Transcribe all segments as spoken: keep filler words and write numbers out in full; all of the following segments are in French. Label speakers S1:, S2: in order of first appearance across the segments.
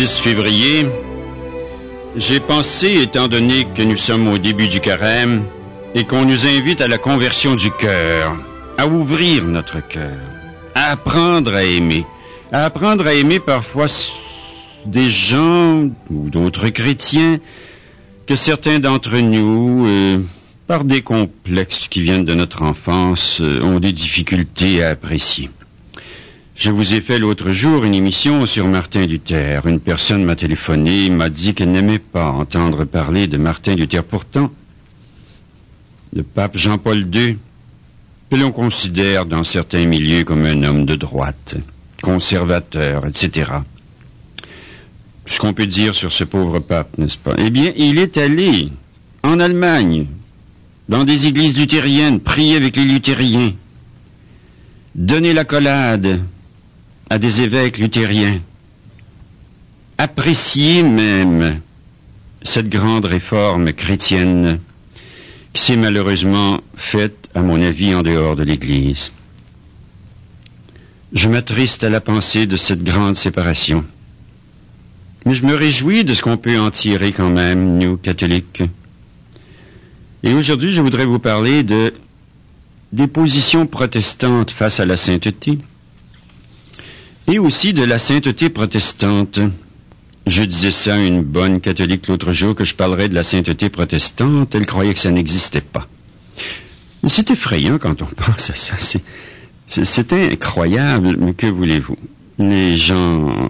S1: dix février, j'ai pensé, étant donné que nous sommes au début du carême et qu'on nous invite à la conversion du cœur, à ouvrir notre cœur, à apprendre à aimer, à apprendre à aimer parfois des gens ou d'autres chrétiens que certains d'entre nous, euh, par des complexes qui viennent de notre enfance, euh, ont des difficultés à apprécier. Je vous ai fait l'autre jour une émission sur Martin Luther. Une personne m'a téléphoné, m'a dit qu'elle n'aimait pas entendre parler de Martin Luther. Pourtant, le pape Jean-Paul deux, que l'on considère dans certains milieux comme un homme de droite, conservateur, et cetera. Ce qu'on peut dire sur ce pauvre pape, n'est-ce pas? Eh bien, il est allé en Allemagne, dans des églises luthériennes, prier avec les luthériens, donner l'accolade à des évêques luthériens, apprécier même cette grande réforme chrétienne qui s'est malheureusement faite, à mon avis, en dehors de l'Église. Je m'attriste à la pensée de cette grande séparation. Mais je me réjouis de ce qu'on peut en tirer quand même, nous, catholiques. Et aujourd'hui, je voudrais vous parler de des positions protestantes face à la sainteté et aussi de la sainteté protestante. Je disais ça à une bonne catholique l'autre jour que je parlerais de la sainteté protestante. Elle croyait que ça n'existait pas. Mais c'est effrayant quand on pense à ça. C'est, c'est, c'est incroyable, mais que voulez-vous? Les gens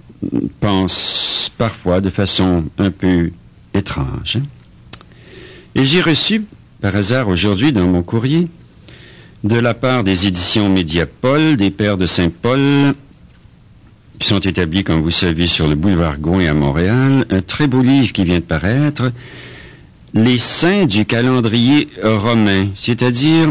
S1: pensent parfois de façon un peu étrange. Hein? Et j'ai reçu, par hasard aujourd'hui dans mon courrier, de la part des éditions Mediapol, des Pères de Saint-Paul, qui sont établis, comme vous savez, sur le boulevard Gouin à Montréal, un très beau livre qui vient de paraître, Les saints du calendrier romain, c'est-à-dire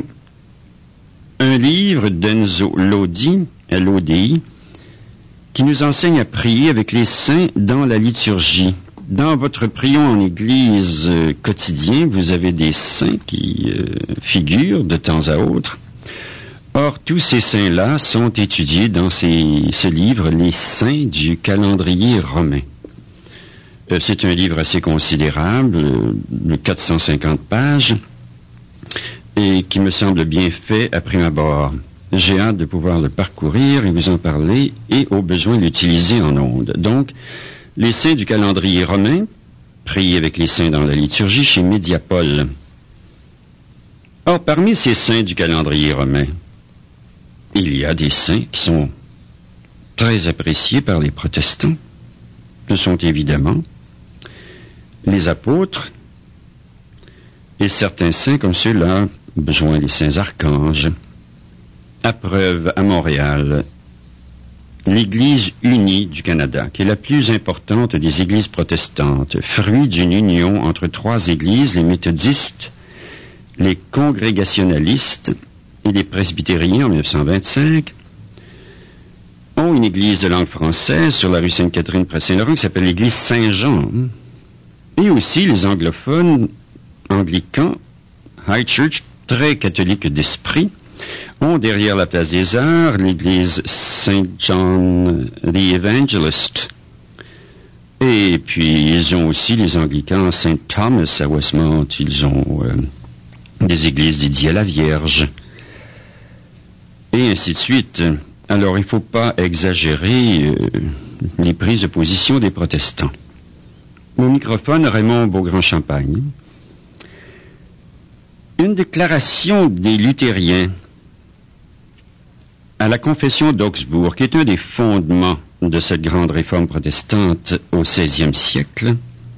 S1: un livre d'Enzo Lodi, L O D I, qui nous enseigne à prier avec les saints dans la liturgie. Dans votre prions en Église euh, quotidien, vous avez des saints qui euh, figurent de temps à autre. Or, tous ces saints-là sont étudiés dans ces, ce livre, Les saints du calendrier romain. Euh, c'est un livre assez considérable, euh, de quatre cent cinquante pages, et qui me semble bien fait à prime abord. J'ai hâte de pouvoir le parcourir et vous en parler, et au besoin l'utiliser en ondes. Donc, les saints du calendrier romain, prier avec les saints dans la liturgie chez Mediapol. Or, parmi ces saints du calendrier romain, il y a des saints qui sont très appréciés par les protestants. Ce sont évidemment les apôtres et certains saints comme ceux-là, besoin des saints archanges. À preuve, à Montréal, l'Église unie du Canada, qui est la plus importante des églises protestantes, fruit d'une union entre trois églises, les méthodistes, les congrégationalistes et les presbytériens en mille neuf cent vingt-cinq, ont une église de langue française sur la rue Sainte-Catherine près Saint-Laurent qui s'appelle l'église Saint-Jean. Et aussi les anglophones anglicans, High Church, très catholiques d'esprit, ont derrière la place des Arts l'église Saint John the Evangelist. Et puis, ils ont aussi les anglicans Saint Thomas à Westmount. Ils ont euh, des églises dédiées à la Vierge. Et ainsi de suite. Alors, il ne faut pas exagérer euh, les prises de position des protestants. Au microphone, Raymond Beaugrand-Champagne. Une déclaration des luthériens à la confession d'Augsbourg, qui est un des fondements de cette grande réforme protestante au seizième siècle,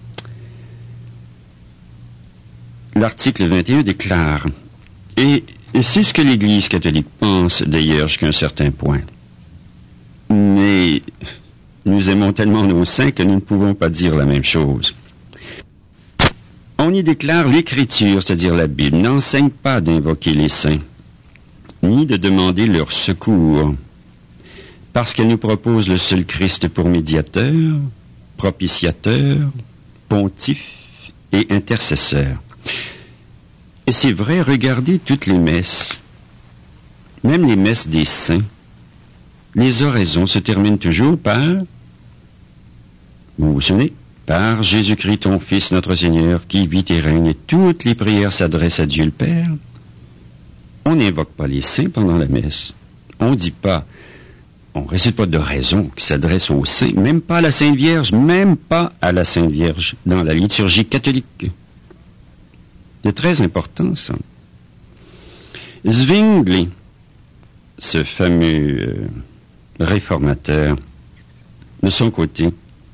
S1: l'article vingt et un déclare, et c'est ce que l'Église catholique pense d'ailleurs jusqu'à un certain point, mais nous aimons tellement nos saints que nous ne pouvons pas dire la même chose. On y déclare l'Écriture, c'est-à-dire la Bible, n'enseigne pas d'invoquer les saints, ni de demander leur secours, parce qu'elle nous propose le seul Christ pour médiateur, propitiateur, pontife et intercesseur. Et c'est vrai, regardez toutes les messes, même les messes des saints. Les oraisons se terminent toujours par Vous vous souvenez? Par Jésus-Christ, ton Fils, notre Seigneur, qui vit et règne, et toutes les prières s'adressent à Dieu le Père. On n'invoque pas les saints pendant la messe. On ne dit pas, on ne récite pas de raison qui s'adresse aux saints, même pas à la Sainte Vierge, même pas à la Sainte Vierge, dans la liturgie catholique. C'est très important, ça. Zwingli, ce fameux euh, réformateur, de son côté,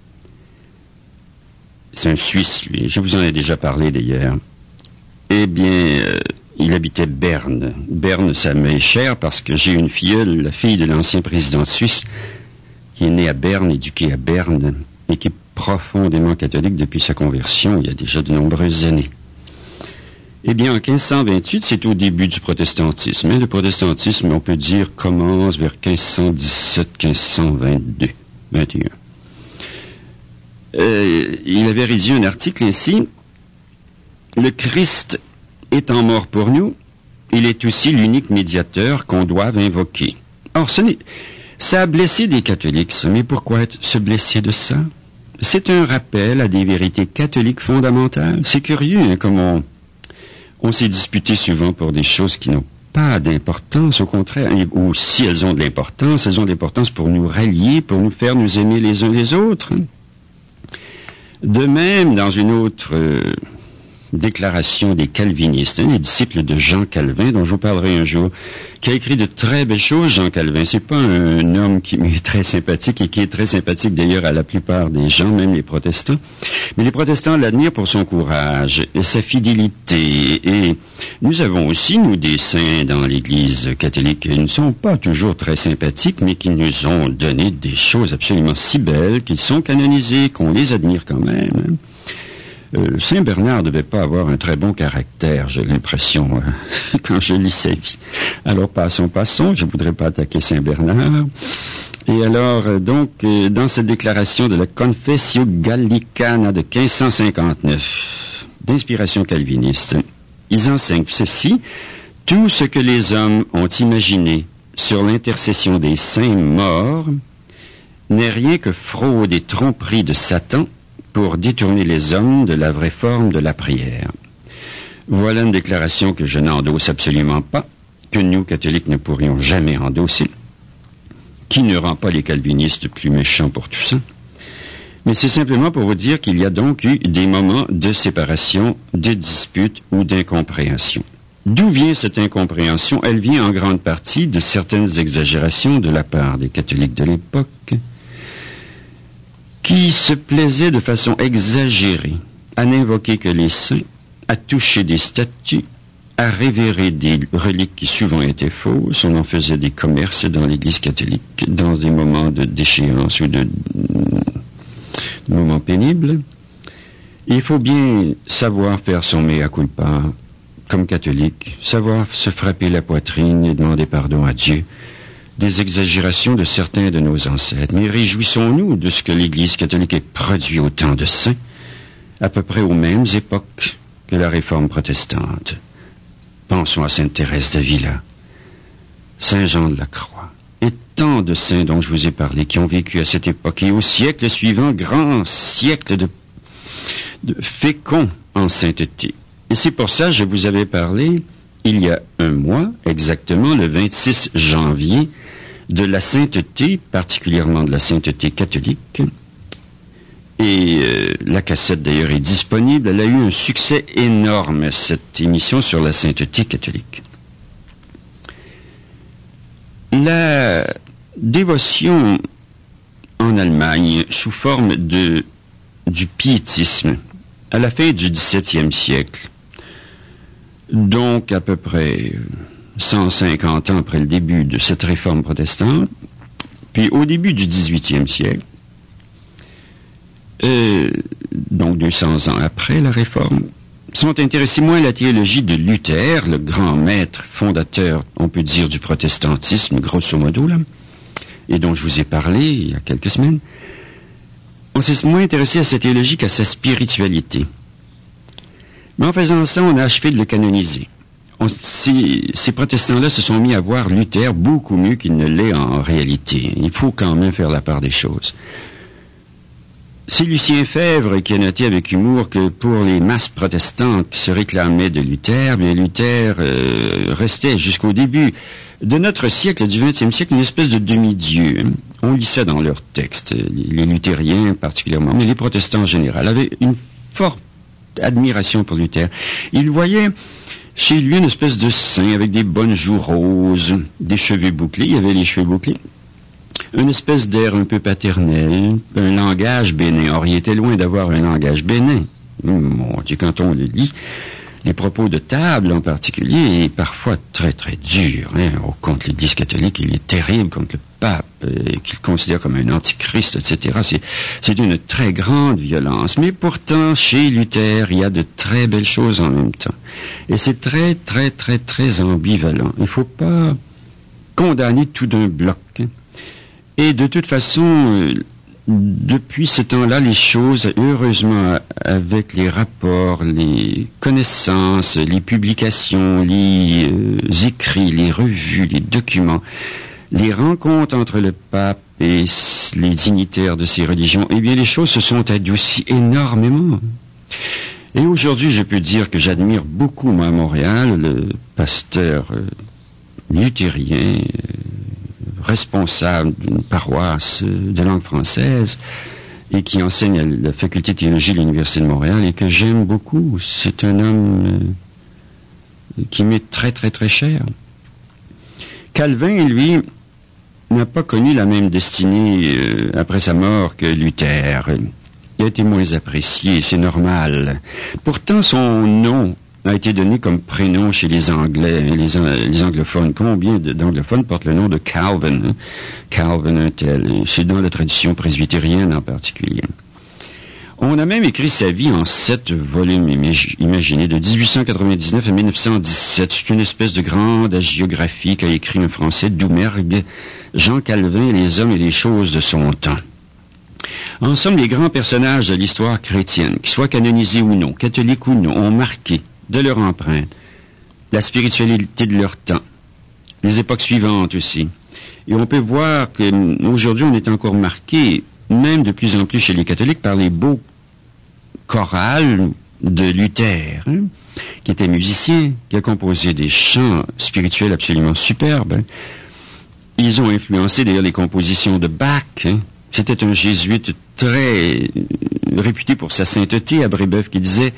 S1: c'est un Suisse, lui, je vous en ai déjà parlé d'ailleurs, eh bien, euh, il habitait Berne. Berne, ça m'est cher parce que j'ai une filleule, la fille de l'ancien président suisse, qui est née à Berne, éduquée à Berne, et qui est profondément catholique depuis sa conversion, il y a déjà de nombreuses années. Eh bien, en quinze cent vingt-huit, c'est au début du protestantisme. Hein. Le protestantisme, on peut dire, commence vers quinze cent dix-sept à quinze cent vingt-deux, vingt et un. Euh, il avait rédigé un article ainsi. Le Christ étant mort pour nous, il est aussi l'unique médiateur qu'on doive invoquer. Or, ce n'est, ça a blessé des catholiques, ça. Mais pourquoi se blesser de ça? C'est un rappel à des vérités catholiques fondamentales. C'est curieux, hein, comme on, on s'est disputé souvent pour des choses qui n'ont pas d'importance, au contraire, ou si elles ont de l'importance, elles ont de l'importance pour nous rallier, pour nous faire nous aimer les uns les autres. De même, dans une autre euh, déclaration des calvinistes, hein, les disciples de Jean Calvin, dont je vous parlerai un jour, qui a écrit de très belles choses, Jean Calvin. C'est pas un homme qui est très sympathique et qui est très sympathique d'ailleurs à la plupart des gens, même les protestants. Mais les protestants l'admirent pour son courage et sa fidélité. Et nous avons aussi, nous, des saints dans l'Église catholique. Ils ne sont pas toujours très sympathiques, mais qui nous ont donné des choses absolument si belles qu'ils sont canonisés, qu'on les admire quand même. Hein. Euh, Saint Bernard ne devait pas avoir un très bon caractère, j'ai l'impression, euh, quand je lis sa vie. Alors, passons, passons, je ne voudrais pas attaquer Saint Bernard. Et alors, euh, donc, euh, dans cette déclaration de la Confessio Gallicana de quinze cent cinquante-neuf, d'inspiration calviniste, ils enseignent ceci: tout ce que les hommes ont imaginé sur l'intercession des saints morts n'est rien que fraude et tromperie de Satan pour détourner les hommes de la vraie forme de la prière. Voilà une déclaration que je n'endosse absolument pas, que nous, catholiques, ne pourrions jamais endosser, qui ne rend pas les calvinistes plus méchants pour tout ça. Mais c'est simplement pour vous dire qu'il y a donc eu des moments de séparation, de dispute ou d'incompréhension. D'où vient cette incompréhension? Elle vient en grande partie de certaines exagérations de la part des catholiques de l'époque, qui se plaisaient de façon exagérée à n'invoquer que les saints, à toucher des statues, à révérer des reliques qui souvent étaient fausses. On en faisait des commerces dans l'Église catholique dans des moments de déchéance ou de, de moments pénibles. Et il faut bien savoir faire son mea culpa comme catholique, savoir se frapper la poitrine et demander pardon à Dieu des exagérations de certains de nos ancêtres. Mais réjouissons-nous de ce que l'Église catholique ait produit autant de saints, à peu près aux mêmes époques que la Réforme protestante. Pensons à Sainte Thérèse d'Avila, Saint Jean de la Croix, et tant de saints dont je vous ai parlé qui ont vécu à cette époque, et au siècle suivant, grand siècle de, de fécond en sainteté. Et c'est pour ça que je vous avais parlé, il y a un mois, exactement le vingt-six janvier, de la sainteté, particulièrement de la sainteté catholique. Et euh, la cassette d'ailleurs est disponible. Elle a eu un succès énorme, cette émission sur la sainteté catholique. La dévotion en Allemagne, sous forme de, du piétisme, à la fin du dix-septième siècle, donc à peu près cent cinquante ans après le début de cette réforme protestante, puis au début du dix-huitième siècle, euh, donc deux cents ans après la réforme, sont intéressés moins à la théologie de Luther, le grand maître fondateur, on peut dire, du protestantisme, grosso modo, là, et dont je vous ai parlé il y a quelques semaines. On s'est moins intéressé à sa théologie qu'à sa spiritualité. Mais en faisant ça, on a achevé de le canoniser. On, ces, ces protestants-là se sont mis à voir Luther beaucoup mieux qu'il ne l'est en réalité. Il faut quand même faire la part des choses. C'est Lucien Febvre qui a noté avec humour que pour les masses protestantes qui se réclamaient de Luther, bien Luther euh, restait jusqu'au début de notre siècle, du vingtième siècle, une espèce de demi-dieu. On lit ça dans leurs textes. Les luthériens particulièrement, mais les protestants en général, avaient une forte admiration pour Luther. Ils voyaient chez lui une espèce de saint avec des bonnes joues roses, des cheveux bouclés. Il y avait les cheveux bouclés. Une espèce d'air un peu paternel, un langage bénin. Or, il était loin d'avoir un langage bénin. Mon Dieu, quand on le lit, les propos de table en particulier est parfois très très dur. Hein, contre l'Église catholique, il est terrible contre le pape, euh, qu'il considère comme un antichrist, et cetera. C'est, c'est d'une très grande violence. Mais pourtant, chez Luther, il y a de très belles choses en même temps. Et c'est très très très très ambivalent. Il ne faut pas condamner tout d'un bloc. Hein. Et de toute façon, euh, depuis ce temps-là, les choses, heureusement, avec les rapports, les connaissances, les publications, les euh, écrits, les revues, les documents, les rencontres entre le pape et les dignitaires de ces religions, eh bien, les choses se sont adoucies énormément. Et aujourd'hui, je peux dire que j'admire beaucoup, moi, à Montréal, le pasteur euh, luthérien, euh, responsable d'une paroisse de langue française et qui enseigne à la faculté de théologie de l'Université de Montréal et que j'aime beaucoup. C'est un homme euh, qui m'est très, très, très cher. Calvin, lui, n'a pas connu la même destinée euh, après sa mort que Luther. Il a été moins apprécié, c'est normal. Pourtant, son nom a été donné comme prénom chez les Anglais, les, les anglophones. Combien d'anglophones portent le nom de Calvin? Hein? Calvin un tel. C'est dans la tradition presbytérienne en particulier. On a même écrit sa vie en sept volumes, imaginez, de dix-huit cent quatre-vingt-dix-neuf à mille neuf cent dix-sept. C'est une espèce de grande hagiographie qu'a écrit un Français, Doumergue, Jean Calvin et les hommes et les choses de son temps. En somme, les grands personnages de l'histoire chrétienne, qu'ils soient canonisés ou non, catholiques ou non, ont marqué de leur empreinte la spiritualité de leur temps, les époques suivantes aussi. Et on peut voir qu'aujourd'hui, on est encore marqué, même de plus en plus chez les catholiques, par les beaux chorales de Luther, hein, qui était musicien, qui a composé des chants spirituels absolument superbes. Hein. Ils ont influencé d'ailleurs les compositions de Bach. Hein. C'était un jésuite très réputé pour sa sainteté à Brébeuf qui disait,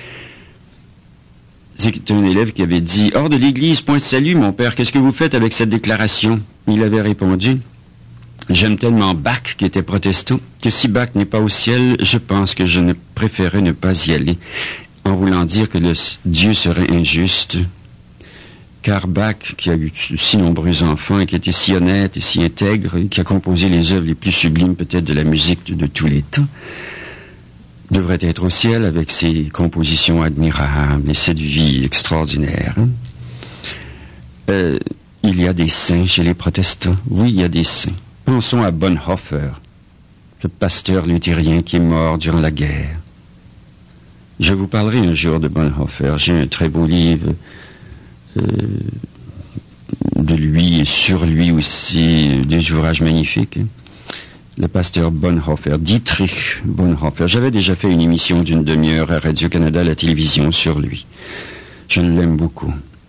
S1: c'est un élève qui avait dit « Hors de l'église, point de salut, mon père, qu'est-ce que vous faites avec cette déclaration ?» Il avait répondu « J'aime tellement Bach, qui était protestant, que si Bach n'est pas au ciel, je pense que je ne préférerais ne pas y aller, en voulant dire que le Dieu serait injuste. Car Bach, qui a eu si nombreux enfants, et qui était si honnête et si intègre, et qui a composé les œuvres les plus sublimes peut-être de la musique de, de tous les temps, devrait être au ciel avec ses compositions admirables et cette vie extraordinaire. Hein? Euh, il y a des saints chez les protestants. Oui, il y a des saints. Pensons à Bonhoeffer, le pasteur luthérien qui est mort durant la guerre. Je vous parlerai un jour de Bonhoeffer. J'ai un très beau livre euh, de lui et sur lui aussi, des ouvrages magnifiques. Hein? Le pasteur Bonhoeffer, Dietrich Bonhoeffer. J'avais déjà fait une émission d'une demi-heure à Radio-Canada à la télévision sur lui. Je l'aime beaucoup.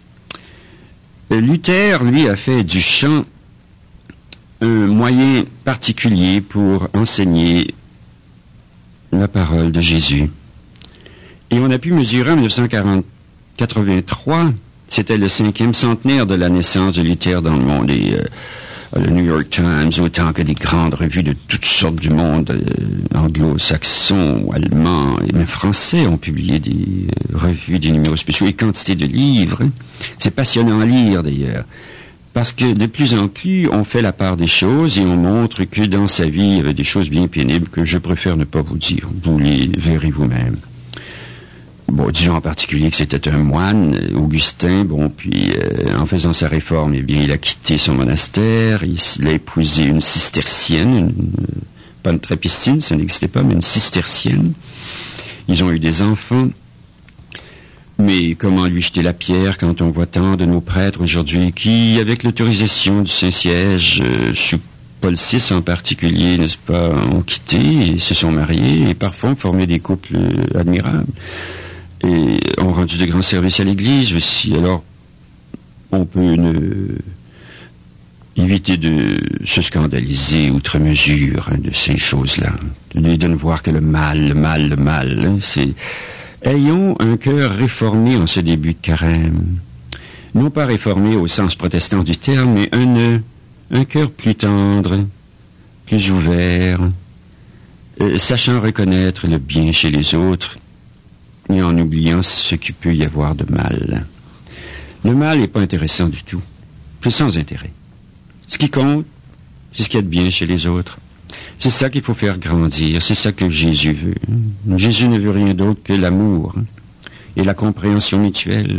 S1: Luther, lui, a fait du chant un moyen particulier pour enseigner la parole de Jésus. Et on a pu mesurer en dix-neuf cent quatre-vingt-trois, c'était le cinquième centenaire de la naissance de Luther dans le monde. Et, euh, le New York Times, autant que des grandes revues de toutes sortes du monde, euh, anglo-saxons, allemands et même français ont publié des euh, revues, des numéros spéciaux et quantité de livres. Hein. C'est passionnant à lire d'ailleurs, parce que de plus en plus on fait la part des choses et on montre que dans sa vie il y avait des choses bien pénibles que je préfère ne pas vous dire. Vous les verrez vous-même. Bon, disons en particulier que c'était un moine, Augustin, bon, puis euh, en faisant sa réforme, eh bien, il a quitté son monastère, il, il a épousé une cistercienne, une, pas une trapistine, ça n'existait pas, mais une cistercienne. Ils ont eu des enfants, mais comment lui jeter la pierre quand on voit tant de nos prêtres aujourd'hui qui, avec l'autorisation du Saint-Siège, euh, sous Paul six en particulier, n'est-ce pas, ont quitté et se sont mariés et parfois ont formé des couples admirables et ont rendu de grands services à l'Église aussi. Alors, on peut ne... éviter de se scandaliser outre mesure hein, de ces choses-là, de, de ne voir que le mal, le mal, le mal. Hein, c'est... Ayons un cœur réformé en ce début de carême. Non pas réformé au sens protestant du terme, mais un, un cœur plus tendre, plus ouvert, euh, sachant reconnaître le bien chez les autres et en oubliant ce qu'il peut y avoir de mal. Le mal n'est pas intéressant du tout, c'est sans intérêt. Ce qui compte, c'est ce qu'il y a de bien chez les autres. C'est ça qu'il faut faire grandir, c'est ça que Jésus veut. Jésus ne veut rien d'autre que l'amour et la compréhension mutuelle.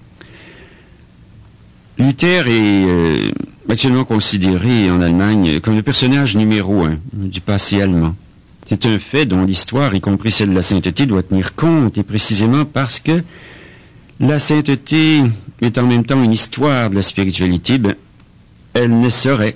S1: Luther est euh, actuellement considéré en Allemagne comme le personnage numéro un du passé allemand. C'est un fait dont l'histoire, y compris celle de la sainteté, doit tenir compte, et précisément parce que la sainteté est en même temps une histoire de la spiritualité, ben, elle ne saurait,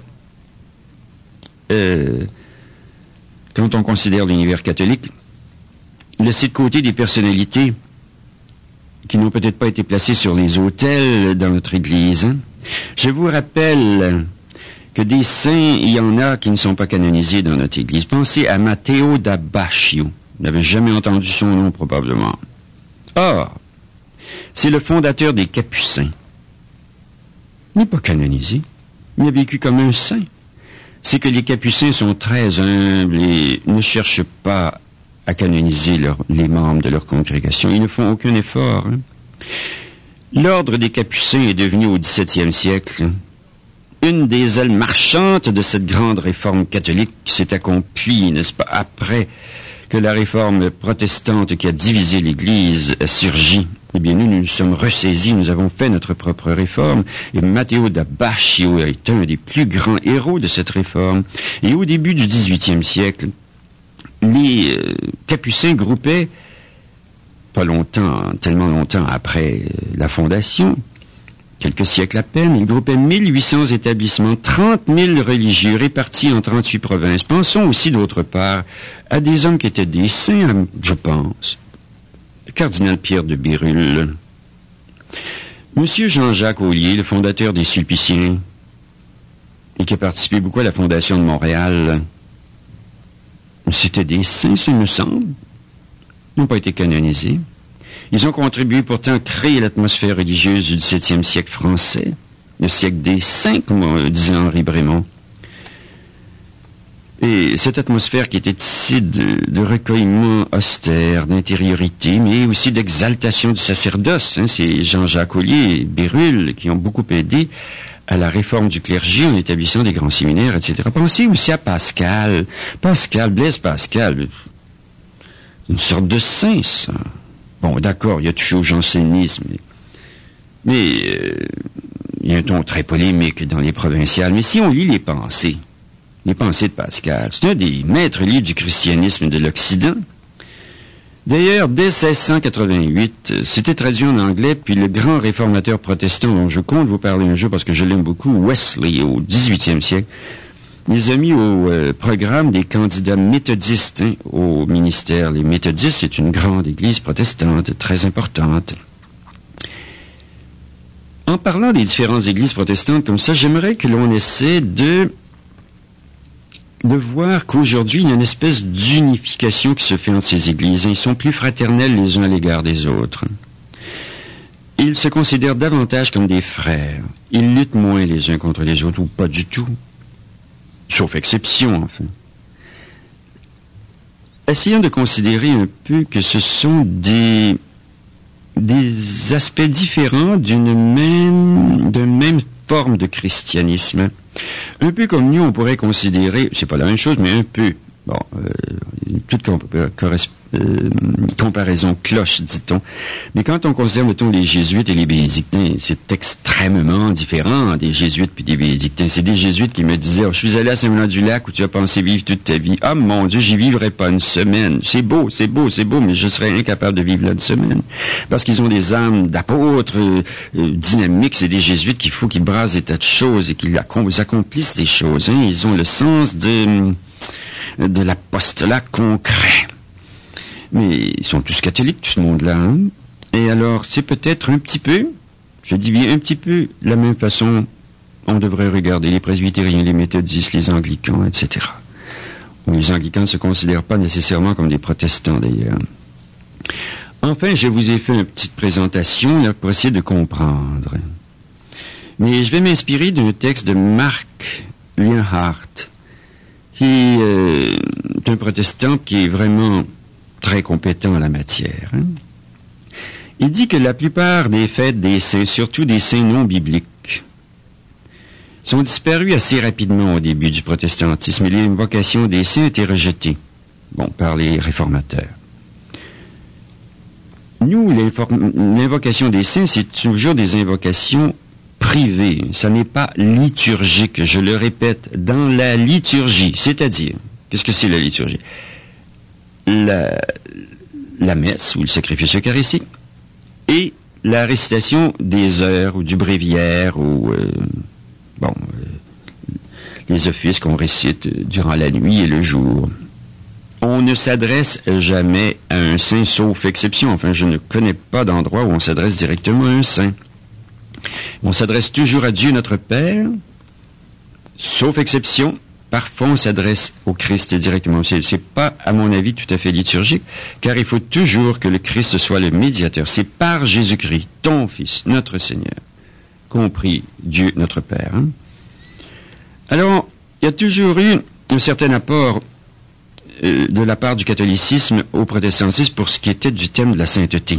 S1: euh, quand on considère l'univers catholique, laisser de côté des personnalités qui n'ont peut-être pas été placées sur les autels dans notre Église. Hein. Je vous rappelle que des saints, il y en a qui ne sont pas canonisés dans notre Église. Pensez à Matteo da Baccio. Vous n'avez jamais entendu son nom, probablement. Or, c'est le fondateur des Capucins. Il n'est pas canonisé. Il a vécu comme un saint. C'est que les Capucins sont très humbles et ne cherchent pas à canoniser leur, les membres de leur congrégation. Ils ne font aucun effort. Hein. L'ordre des Capucins est devenu au dix-septième siècle une des ailes marchantes de cette grande réforme catholique qui s'est accomplie, n'est-ce pas, après que la réforme protestante qui a divisé l'Église a surgi. Eh bien, nous, nous nous sommes ressaisis, nous avons fait notre propre réforme, et Matteo da Baccio est un des plus grands héros de cette réforme. Et au début du dix-huitième siècle, les euh, Capucins groupaient, pas longtemps, tellement longtemps après euh, la fondation, quelques siècles à peine, ils groupaient mille huit cents établissements, trente mille religieux répartis en trente-huit provinces. Pensons aussi, d'autre part, à des hommes qui étaient des saints, je pense. Le cardinal Pierre de Bérulle. Monsieur Jean-Jacques Ollier, le fondateur des Sulpiciens, et qui a participé beaucoup à la fondation de Montréal, c'était des saints, ça me semble. Ils n'ont pas été canonisés. Ils ont contribué pourtant à créer l'atmosphère religieuse du dix-septième siècle français, le siècle des saints, comme disait Henri Brémond. Et cette atmosphère qui était ici de, de recueillement austère, d'intériorité, mais aussi d'exaltation du sacerdoce. Hein, c'est Jean-Jacques Ollier et Bérulle qui ont beaucoup aidé à la réforme du clergé en établissant des grands séminaires, et cetera. Pensez aussi à Pascal. Pascal, Blaise Pascal, une sorte de saint, ça. Bon, d'accord, il y a touché au jansénisme, mais, mais euh, il y a un ton très polémique dans les provinciales. Mais si on lit les pensées, les pensées de Pascal, c'est un des maîtres livres du christianisme de l'Occident. D'ailleurs, dès seize cent quatre-vingt-huit, c'était traduit en anglais, puis le grand réformateur protestant dont je compte vous parler un jour parce que je l'aime beaucoup, Wesley, au dix-huitième siècle, les a mis au euh, programme des candidats méthodistes hein, au ministère. Les méthodistes, c'est une grande église protestante, très importante. En parlant des différentes églises protestantes comme ça, j'aimerais que l'on essaie de, de voir qu'aujourd'hui, il y a une espèce d'unification qui se fait entre ces églises. Ils sont plus fraternels les uns à l'égard des autres. Ils se considèrent davantage comme des frères. Ils luttent moins les uns contre les autres, ou pas du tout. Sauf exception, enfin. Essayons de considérer un peu que ce sont des, des aspects différents d'une même, d'une même forme de christianisme. Un peu comme nous, on pourrait considérer, c'est pas la même chose, mais un peu, Bon, euh, toute com- corres- euh, comparaison cloche, dit-on. Mais quand on considère, mettons, les jésuites et les bénédictins, c'est extrêmement différent des jésuites puis des bénédictins. C'est des jésuites qui me disaient, oh, je suis allé à Saint-Bernard-du-Lac où tu as pensé vivre toute ta vie. Ah, mon Dieu, j'y vivrai pas une semaine. C'est beau, c'est beau, c'est beau, mais je serais incapable de vivre là une semaine. Parce qu'ils ont des âmes d'apôtres euh, euh, dynamiques. C'est des jésuites qu'il faut qu'ils brassent des tas de choses et qu'ils accomplissent des choses. Hein. Ils ont le sens de... de l'apostolat concret. Mais ils sont tous catholiques, tout ce monde-là. Hein? Et alors, c'est peut-être un petit peu, je dis bien un petit peu, la même façon, on devrait regarder les presbytériens, les méthodistes, les anglicans, et cetera. Les anglicans ne se considèrent pas nécessairement comme des protestants, d'ailleurs. Enfin, je vous ai fait une petite présentation là, pour essayer de comprendre. Mais je vais m'inspirer d'un texte de Marc Lienhardt, qui euh, est un protestant qui est vraiment très compétent en la matière. Hein. Il dit que la plupart des fêtes des saints, surtout des saints non bibliques, sont disparues assez rapidement au début du protestantisme et l'invocation des saints a été rejetée, bon, par les réformateurs. Nous, l'invocation des saints, c'est toujours des invocations privé, ça n'est pas liturgique, je le répète, dans la liturgie, c'est-à-dire, qu'est-ce que c'est la liturgie? La, la messe ou le sacrifice eucharistique et la récitation des heures ou du bréviaire ou euh, bon euh, les offices qu'on récite durant la nuit et le jour. On ne s'adresse jamais à un saint sauf exception, enfin je ne connais pas d'endroit où on s'adresse directement à un saint. On s'adresse toujours à Dieu notre Père, sauf exception, parfois on s'adresse au Christ directement. C'est, c'est pas, à mon avis, tout à fait liturgique, car il faut toujours que le Christ soit le médiateur. C'est par Jésus-Christ, ton Fils, notre Seigneur, compris Dieu notre Père. Hein? Alors, il y a toujours eu un certain apport euh, de la part du catholicisme au protestantisme pour ce qui était du thème de la sainteté.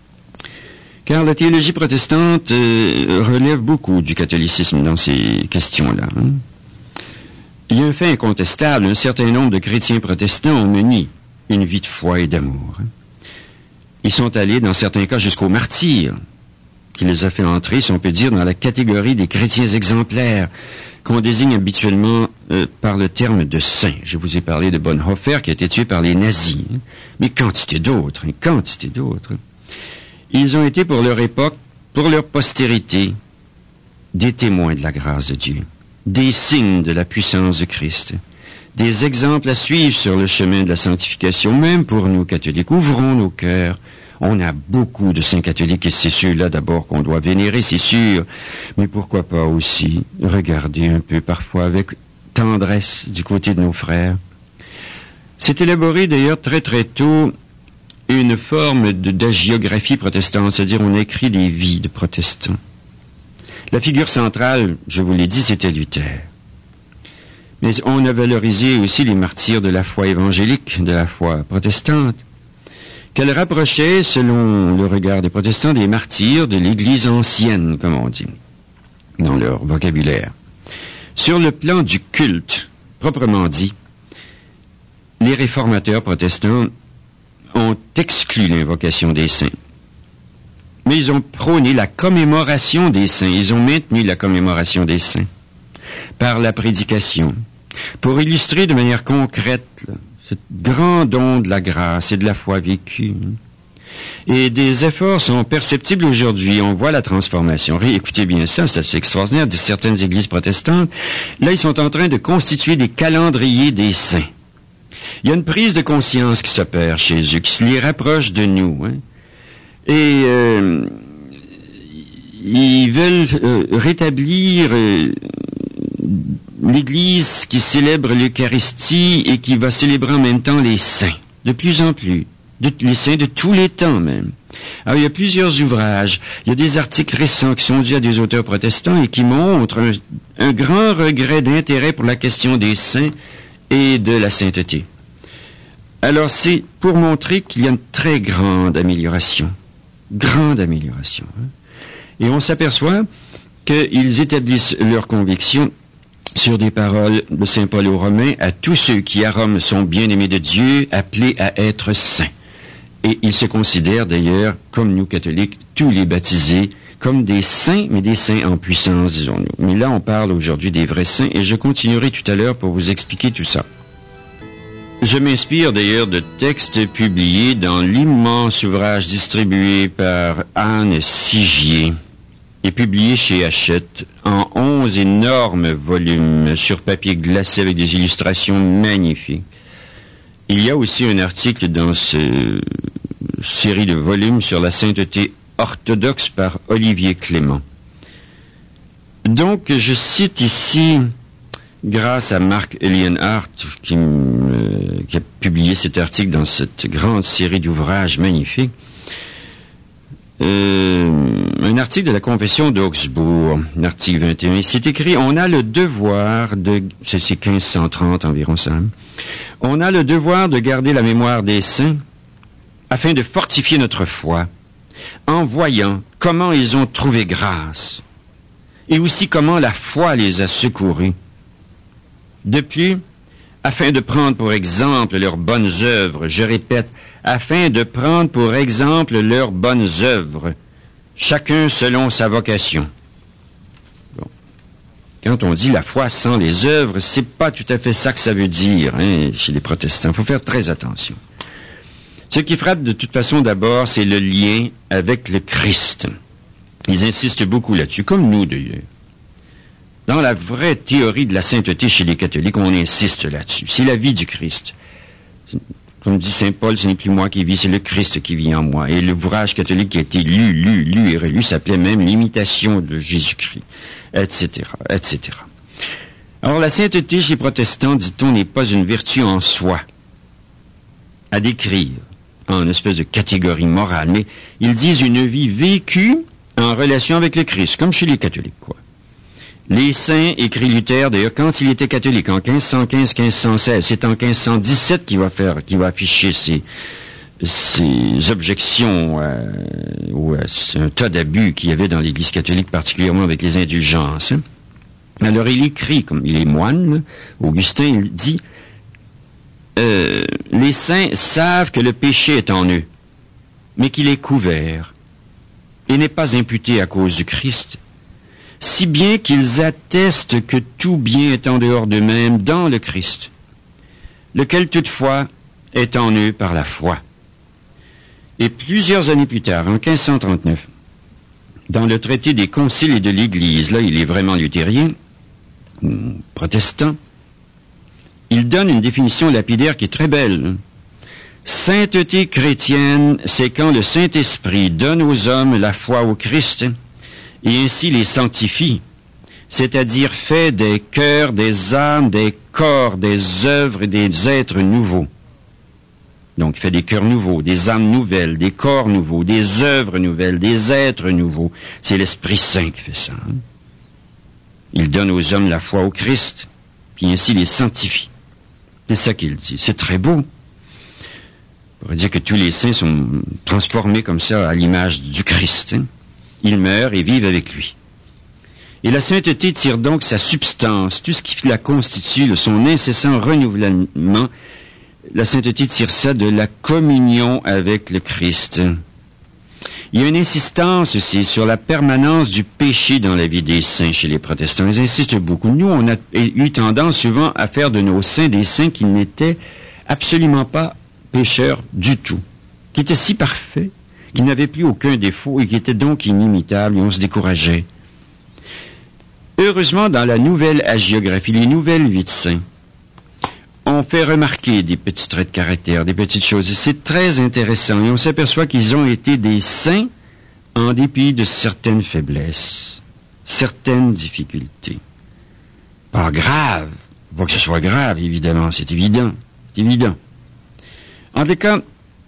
S1: Car la théologie protestante euh, relève beaucoup du catholicisme dans ces questions-là. Hein. Il y a un fait incontestable, un certain nombre de chrétiens protestants ont mené une vie de foi et d'amour. Hein. Ils sont allés, dans certains cas, jusqu'au martyre, qui les a fait entrer, si on peut dire, dans la catégorie des chrétiens exemplaires, qu'on désigne habituellement euh, par le terme de saint. Je vous ai parlé de Bonhoeffer, qui a été tué par les nazis, hein. Mais quantité d'autres, hein, quantité d'autres. Hein. Ils ont été pour leur époque, pour leur postérité, des témoins de la grâce de Dieu, des signes de la puissance de Christ, des exemples à suivre sur le chemin de la sanctification, même pour nous catholiques. Ouvrons nos cœurs. On a beaucoup de saints catholiques et c'est ceux-là d'abord qu'on doit vénérer, c'est sûr. Mais pourquoi pas aussi regarder un peu parfois avec tendresse du côté de nos frères. C'est élaboré d'ailleurs très très tôt une forme de, d'hagiographie protestante, c'est-à-dire on écrit des vies de protestants. La figure centrale, je vous l'ai dit, c'était Luther. Mais on a valorisé aussi les martyrs de la foi évangélique, de la foi protestante, qu'elle rapprochait, selon le regard des protestants, des martyrs de l'Église ancienne, comme on dit, dans leur vocabulaire. Sur le plan du culte, proprement dit, les réformateurs protestants ont exclu l'invocation des saints. Mais ils ont prôné la commémoration des saints. Ils ont maintenu la commémoration des saints par la prédication, pour illustrer de manière concrète là, cette grande onde de la grâce et de la foi vécue. Et des efforts sont perceptibles aujourd'hui. On voit la transformation. Écoutez bien ça, c'est assez extraordinaire. De certaines églises protestantes, là, ils sont en train de constituer des calendriers des saints. Il y a une prise de conscience qui s'opère chez eux, qui se les rapproche de nous. Hein. Et euh, ils veulent euh, rétablir euh, l'Église qui célèbre l'Eucharistie et qui va célébrer en même temps les saints, de plus en plus, de, les saints de tous les temps même. Alors il y a plusieurs ouvrages, il y a des articles récents qui sont dus à des auteurs protestants et qui montrent un, un grand regret d'intérêt pour la question des saints et de la sainteté. Alors c'est pour montrer qu'il y a une très grande amélioration, grande amélioration. Hein. Et on s'aperçoit qu'ils établissent leur conviction sur des paroles de saint Paul aux Romains, à tous ceux qui à Rome sont bien-aimés de Dieu, appelés à être saints. Et il se considère d'ailleurs, comme nous catholiques, tous les baptisés, comme des saints, mais des saints en puissance, disons-nous. Mais là, on parle aujourd'hui des vrais saints, et je continuerai tout à l'heure pour vous expliquer tout ça. Je m'inspire d'ailleurs de textes publiés dans l'immense ouvrage distribué par Anne Sigier et publié chez Hachette en onze énormes volumes sur papier glacé avec des illustrations magnifiques. Il y a aussi un article dans cette série de volumes sur la sainteté orthodoxe par Olivier Clément. Donc, je cite ici, grâce à Marc Elienhardt, qui, euh, qui a publié cet article dans cette grande série d'ouvrages magnifiques, euh, un article de la Confession d'Augsbourg, l'article vingt et un. C'est écrit, on a le devoir de, c'est, c'est quinze cent trente environ ça, on a le devoir de garder la mémoire des saints afin de fortifier notre foi, en voyant comment ils ont trouvé grâce, et aussi comment la foi les a secourus. De plus, afin de prendre pour exemple leurs bonnes œuvres, je répète, afin de prendre pour exemple leurs bonnes œuvres, chacun selon sa vocation. Bon. Quand on dit la foi sans les œuvres, c'est pas tout à fait ça que ça veut dire, hein, chez les protestants. Il faut faire très attention. Ce qui frappe de toute façon d'abord, c'est le lien avec le Christ. Ils insistent beaucoup là-dessus, comme nous d'ailleurs. Dans la vraie théorie de la sainteté chez les catholiques, on insiste là-dessus. C'est la vie du Christ. Comme dit saint Paul, ce n'est plus moi qui vis, c'est le Christ qui vit en moi. Et l'ouvrage catholique qui a été lu, lu, lu et relu s'appelait même l'imitation de Jésus-Christ, et cetera, et cetera. Alors la sainteté chez les protestants, dit-on, n'est pas une vertu en soi, à décrire en une espèce de catégorie morale, mais ils disent une vie vécue en relation avec le Christ, comme chez les catholiques, quoi. Les saints, écrit Luther, d'ailleurs, quand il était catholique, en quinze cent quinze quinze cent seize, c'est en quinze cent dix-sept qu'il va faire, qu'il va afficher ses, ses objections euh, ou à un tas d'abus qu'il y avait dans l'Église catholique, particulièrement avec les indulgences. Hein. Alors il écrit, comme il est moine, Augustin, il dit, euh, les saints savent que le péché est en eux, mais qu'il est couvert et n'est pas imputé à cause du Christ, si bien qu'ils attestent que tout bien est en dehors d'eux-mêmes dans le Christ, lequel toutefois est en eux par la foi. Et plusieurs années plus tard, en quinze cent trente-neuf, dans le traité des conciles et de l'Église, là il est vraiment luthérien, protestant, il donne une définition lapidaire qui est très belle. Sainteté chrétienne, c'est quand le Saint-Esprit donne aux hommes la foi au Christ, et ainsi les sanctifie, c'est-à-dire fait des cœurs, des âmes, des corps, des œuvres et des êtres nouveaux. Donc, il fait des cœurs nouveaux, des âmes nouvelles, des corps nouveaux, des œuvres nouvelles, des êtres nouveaux. C'est l'Esprit Saint qui fait ça. Hein? Il donne aux hommes la foi au Christ, puis ainsi les sanctifie. C'est ça qu'il dit. C'est très beau. On pourrait dire que tous les saints sont transformés comme ça à l'image du Christ. Hein? Ils meurent et vivent avec lui. Et la sainteté tire donc sa substance, tout ce qui la constitue, son incessant renouvellement. La sainteté tire ça de la communion avec le Christ. Il y a une insistance aussi sur la permanence du péché dans la vie des saints chez les protestants. Ils insistent beaucoup. Nous, on a eu tendance souvent à faire de nos saints des saints qui n'étaient absolument pas pécheurs du tout, qui étaient si parfaits, qui n'avaient plus aucun défaut et qui étaient donc inimitables, et on se décourageait. Heureusement, dans la nouvelle hagiographie, les nouvelles vies de saints, on fait remarquer des petits traits de caractère, des petites choses. Et c'est très intéressant. Et on s'aperçoit qu'ils ont été des saints en dépit de certaines faiblesses, certaines difficultés. Pas grave. Pas que ce soit grave, évidemment. C'est évident. C'est évident. En tout cas,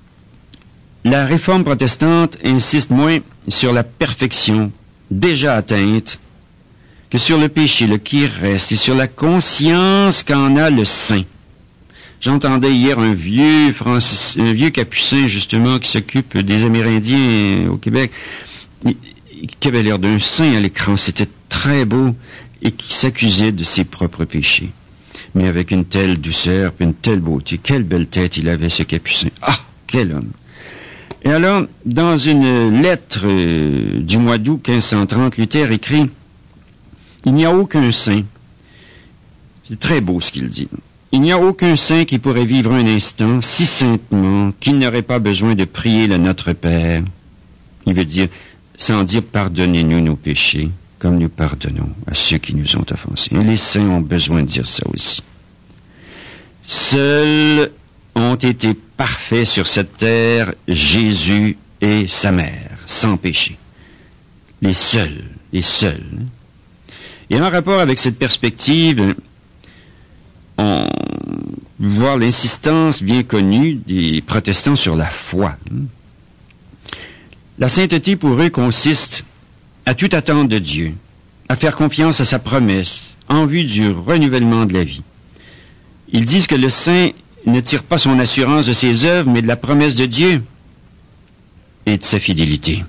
S1: la réforme protestante insiste moins sur la perfection déjà atteinte que sur le péché, le qui reste, et sur la conscience qu'en a le saint. J'entendais hier un vieux Francis, un vieux capucin, justement, qui s'occupe des Amérindiens au Québec, qui avait l'air d'un saint à l'écran. C'était très beau. et qui s'accusait de ses propres péchés. Mais avec une telle douceur, une telle beauté, quelle belle tête il avait, ce Capucin. Ah, quel homme! Et alors, dans une lettre euh, du mois d'août quinze cent trente, Luther écrit « Il n'y a aucun saint. » C'est très beau ce qu'il dit. « Il n'y a aucun saint qui pourrait vivre un instant si saintement qu'il n'aurait pas besoin de prier le Notre Père. » Il veut dire, sans dire « pardonnez-nous nos péchés », comme nous pardonnons à ceux qui nous ont offensés. Et les saints ont besoin de dire ça aussi. Seuls ont été parfaits sur cette terre Jésus et sa mère, sans péché. Les seuls, les seuls. Et en rapport avec cette perspective, on va voir l'insistance bien connue des protestants sur la foi. La sainteté pour eux consiste à tout attendre de Dieu, à faire confiance à sa promesse, en vue du renouvellement de la vie. Ils disent que le saint ne tire pas son assurance de ses œuvres, mais de la promesse de Dieu et de sa fidélité.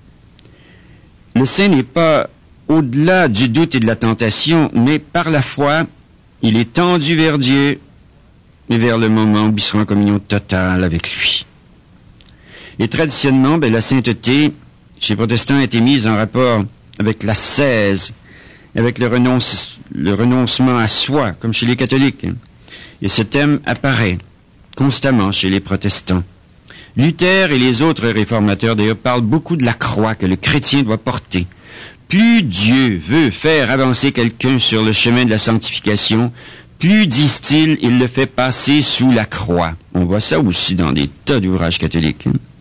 S1: Le saint n'est pas au-delà du doute et de la tentation, mais par la foi, il est tendu vers Dieu et vers le moment où il sera en communion totale avec lui. Et traditionnellement, ben, la sainteté chez les protestants a été mise en rapport avec l'ascèse, avec le, renonce, le renoncement à soi, comme chez les catholiques. Et ce thème apparaît constamment chez les protestants. Luther et les autres réformateurs, d'ailleurs, parlent beaucoup de la croix que le chrétien doit porter. Plus Dieu veut faire avancer quelqu'un sur le chemin de la sanctification, plus, disent-ils, il le fait passer sous la croix. On voit ça aussi dans des tas d'ouvrages catholiques.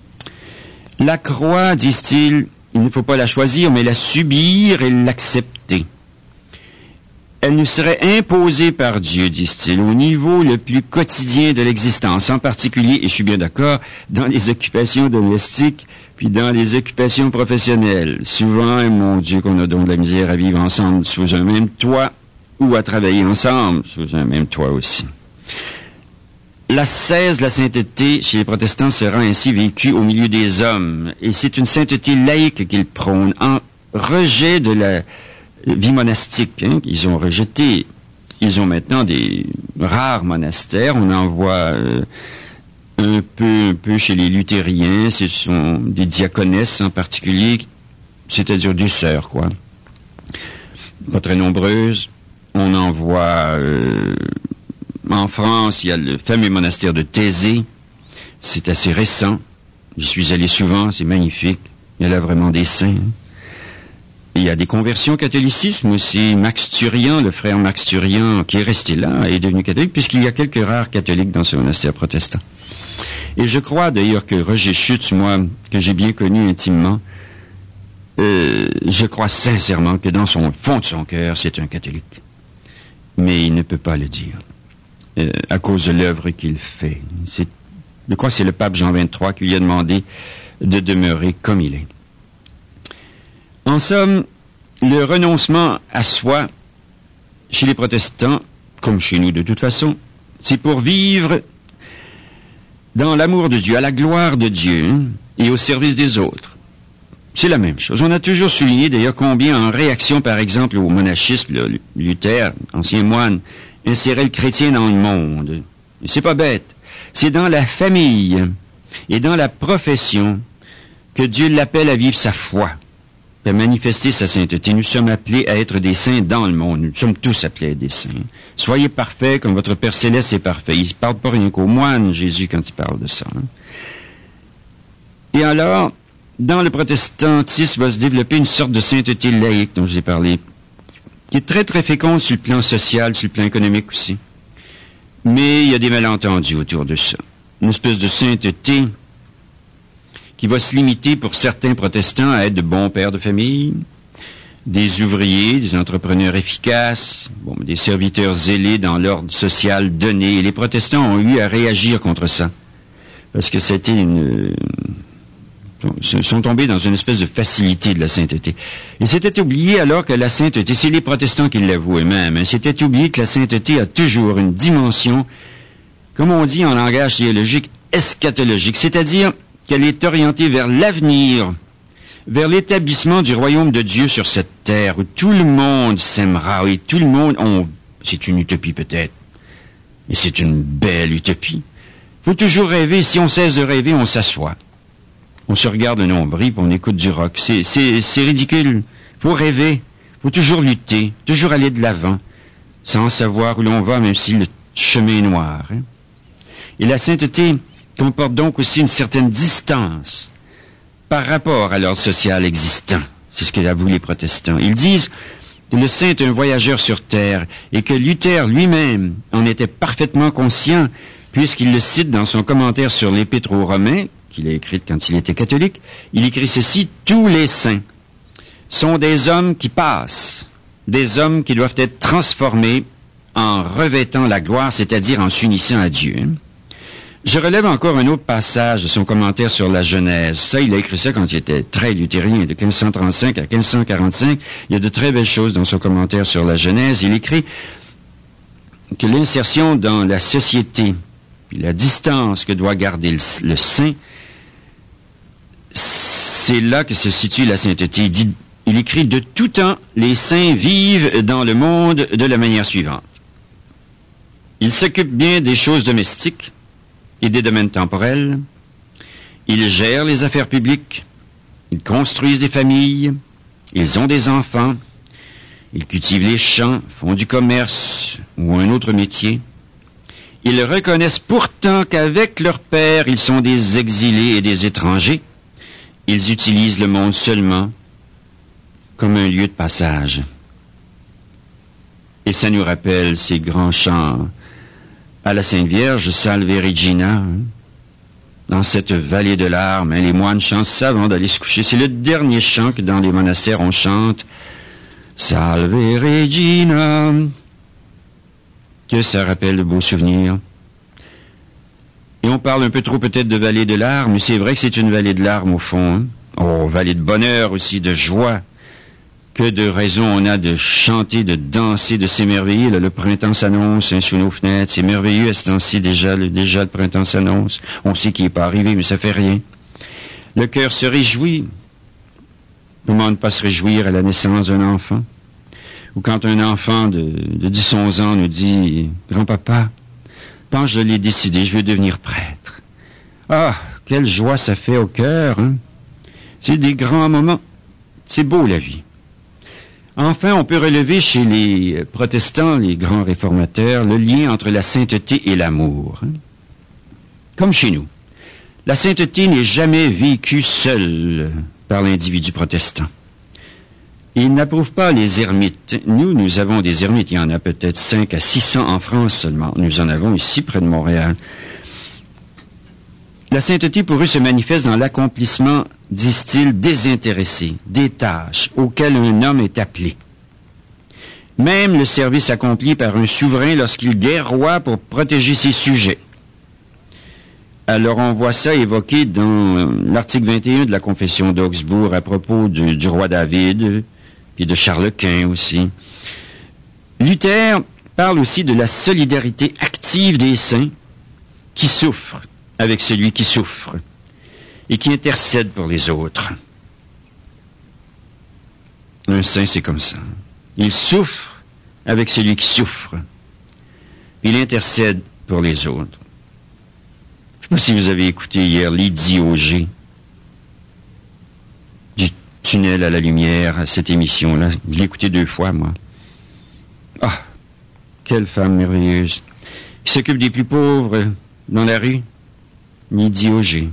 S1: La croix, disent-ils, il ne faut pas la choisir, mais la subir et l'accepter. Elle nous serait imposée par Dieu, disent-ils, au niveau le plus quotidien de l'existence, en particulier, et je suis bien d'accord, dans les occupations domestiques, puis dans les occupations professionnelles. Souvent, mon Dieu, qu'on a donc de la misère à vivre ensemble sous un même toit, ou à travailler ensemble sous un même toit aussi. L'ascèse de la sainteté chez les protestants sera ainsi vécue au milieu des hommes, et c'est une sainteté laïque qu'ils prônent, en rejet de la vie monastique, hein, qu'ils ont rejeté. Ils ont maintenant des rares monastères, on en voit euh, un peu, un peu chez les luthériens, ce sont des diaconesses en particulier, c'est-à-dire des sœurs, quoi. Pas très nombreuses. On en voit... Euh, En France, il y a le fameux monastère de Thésée. C'est assez récent. J'y suis allé souvent, c'est magnifique. Il y a là vraiment des saints. Et il y a des conversions au catholicisme aussi. Max Thurian, le frère Max Thurian, qui est resté là, est devenu catholique, puisqu'il y a quelques rares catholiques dans ce monastère protestant. Et je crois d'ailleurs que Roger Schütz, moi, que j'ai bien connu intimement, euh, je crois sincèrement que dans son fond de son cœur, c'est un catholique. Mais il ne peut pas le dire. Euh, à cause de l'œuvre qu'il fait. C'est, je crois que c'est le pape Jean vingt-trois qui lui a demandé de demeurer comme il est. En somme, le renoncement à soi, chez les protestants, comme chez nous de toute façon, c'est pour vivre dans l'amour de Dieu, à la gloire de Dieu, hein, et au service des autres. C'est la même chose. On a toujours souligné d'ailleurs combien, en réaction par exemple au monachisme, là, Luther, ancien moine, insérer le chrétien dans le monde. Et c'est pas bête. C'est dans la famille et dans la profession que Dieu l'appelle à vivre sa foi, à manifester sa sainteté. Nous sommes appelés à être des saints dans le monde. Nous sommes tous appelés à être des saints. Soyez parfaits comme votre Père Céleste est parfait. Il ne parle pas rien qu'aux moines, Jésus, quand il parle de ça. Hein. Et alors, dans le protestantisme va se développer une sorte de sainteté laïque dont je vous ai parlé, qui est très très féconde sur le plan social, sur le plan économique aussi. Mais il y a des malentendus autour de ça. Une espèce de sainteté qui va se limiter pour certains protestants à être de bons pères de famille, des ouvriers, des entrepreneurs efficaces, bon, des serviteurs zélés dans l'ordre social donné. Et les protestants ont eu à réagir contre ça. Parce que c'était une... sont tombés dans une espèce de facilité de la sainteté. Et c'était oublié alors que la sainteté, c'est les protestants qui l'avouent eux-mêmes, hein, c'était oublié que la sainteté a toujours une dimension, comme on dit en langage théologique, eschatologique, c'est-à-dire qu'elle est orientée vers l'avenir, vers l'établissement du royaume de Dieu sur cette terre, où tout le monde s'aimera, et tout le monde... On, c'est une utopie peut-être, mais c'est une belle utopie. Il faut toujours rêver. Si on cesse de rêver, on s'assoit. On se regarde le nombril, puis on écoute du rock. C'est, c'est, c'est ridicule. Il faut rêver. Il faut toujours lutter, toujours aller de l'avant, sans savoir où l'on va, même si le chemin est noir. Hein? Et la sainteté comporte donc aussi une certaine distance par rapport à l'ordre social existant. C'est ce qu'avouent les protestants. Ils disent que le saint est un voyageur sur terre et que Luther lui-même en était parfaitement conscient, puisqu'il le cite dans son commentaire sur l'Épître aux Romains, qu'il a écrite quand il était catholique. Il écrit ceci: « Tous les saints sont des hommes qui passent, des hommes qui doivent être transformés en revêtant la gloire, c'est-à-dire en s'unissant à Dieu. » Je relève encore un autre passage de son commentaire sur la Genèse. Ça, il a écrit ça quand il était très luthérien, de quinze cent trente-cinq à quinze cent quarante-cinq. Il y a de très belles choses dans son commentaire sur la Genèse. Il écrit que l'insertion dans la société, puis la distance que doit garder le, le saint, c'est là que se situe la sainteté. Il, dit, il écrit: « De tout temps, les saints vivent dans le monde de la manière suivante. Ils s'occupent bien des choses domestiques et des domaines temporels. Ils gèrent les affaires publiques. Ils construisent des familles. Ils ont des enfants. Ils cultivent les champs, font du commerce ou un autre métier. Ils reconnaissent pourtant qu'avec leur Père, ils sont des exilés et des étrangers. Ils utilisent le monde seulement comme un lieu de passage. » Et ça nous rappelle ces grands chants à la Sainte Vierge, Salve Regina, hein? Dans cette vallée de larmes, hein, les moines chantent ça avant d'aller se coucher. C'est le dernier chant que dans les monastères on chante. Salve Regina. Que ça rappelle de beaux souvenirs. Et on parle un peu trop peut-être de vallée de larmes, mais c'est vrai que c'est une vallée de larmes au fond. Hein? Oh, vallée de bonheur aussi, de joie. Que de raisons on a de chanter, de danser, de s'émerveiller. Là, le printemps s'annonce hein, sous nos fenêtres. C'est merveilleux à ce temps-ci déjà, le, déjà le printemps s'annonce. On sait qu'il n'est pas arrivé, mais ça fait rien. Le cœur se réjouit. Comment ne pas se réjouir à la naissance d'un enfant? Ou quand un enfant de, de dix à onze ans nous dit « Grand-papa, pense je l'ai décidé, je veux devenir prêtre. » Ah, quelle joie ça fait au cœur, hein? C'est des grands moments. C'est beau la vie. Enfin, on peut relever chez les protestants, les grands réformateurs, le lien entre la sainteté et l'amour. Hein? Comme chez nous. La sainteté n'est jamais vécue seule par l'individu protestant. Il n'approuve pas les ermites. Nous, nous avons des ermites. Il y en a peut-être cinq à six cents en France seulement. Nous en avons ici près de Montréal. La sainteté pour eux se manifeste dans l'accomplissement, disent-ils, désintéressé des tâches auxquelles un homme est appelé. Même le service accompli par un souverain lorsqu'il guerroie pour protéger ses sujets. Alors on voit ça évoqué dans l'article vingt et un de la Confession d'Augsbourg à propos du, du roi David et de Charles Quint aussi. Luther parle aussi de la solidarité active des saints qui souffrent avec celui qui souffre et qui intercède pour les autres. Un saint, c'est comme ça. Il souffre avec celui qui souffre. Il intercède pour les autres. Je ne sais pas si vous avez écouté hier Lydie Auger, du tunnel à la lumière, cette émission-là. Je l'ai écoutée deux fois, moi. Ah, quelle femme merveilleuse. Qui s'occupe des plus pauvres dans la rue. Lydie Auger.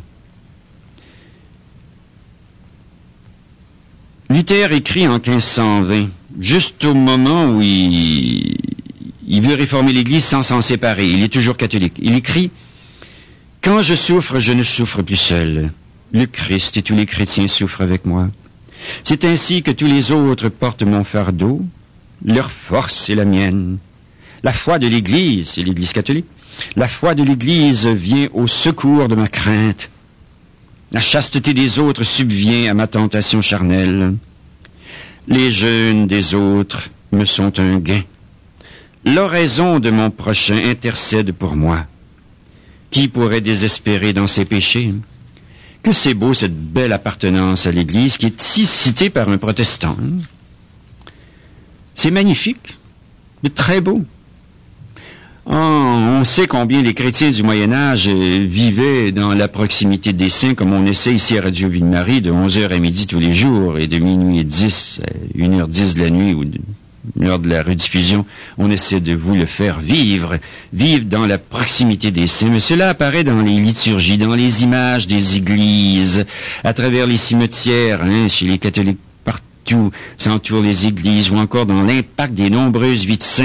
S1: Luther écrit en quinze cent vingt, juste au moment où il, il veut réformer l'Église sans s'en séparer. Il est toujours catholique. Il écrit « Quand je souffre, je ne souffre plus seul. Le Christ et tous les chrétiens souffrent avec moi. C'est ainsi que tous les autres portent mon fardeau. Leur force est la mienne. La foi de l'Église, c'est l'Église catholique, la foi de l'Église vient au secours de ma crainte. La chasteté des autres subvient à ma tentation charnelle. Les jeûnes des autres me sont un gain. L'oraison de mon prochain intercède pour moi. Qui pourrait désespérer dans ses péchés? Que c'est beau, cette belle appartenance à l'Église qui est ici citée par un protestant. C'est magnifique, mais très beau. Oh, on sait combien les chrétiens du Moyen-Âge vivaient dans la proximité des saints, comme on essaie ici à Radio Ville-Marie, de onze heures à midi tous les jours, et de minuit et dix à une heure dix de la nuit, ou de, lors de la rediffusion, on essaie de vous le faire vivre, vivre dans la proximité des saints. Mais cela apparaît dans les liturgies, dans les images des églises, à travers les cimetières, hein, chez les catholiques partout, s'entourent les églises, ou encore dans l'impact des nombreuses vies de saints.